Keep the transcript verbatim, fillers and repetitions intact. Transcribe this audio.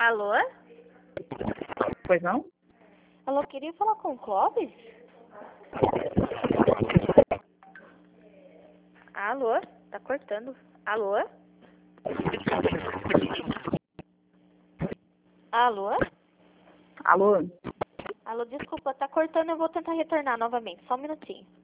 Alô? Pois não? Alô, queria falar com o Clóvis? Alô? Tá cortando. Alô? Alô? Alô? Alô, desculpa, tá cortando, eu vou tentar retornar novamente. Só um minutinho.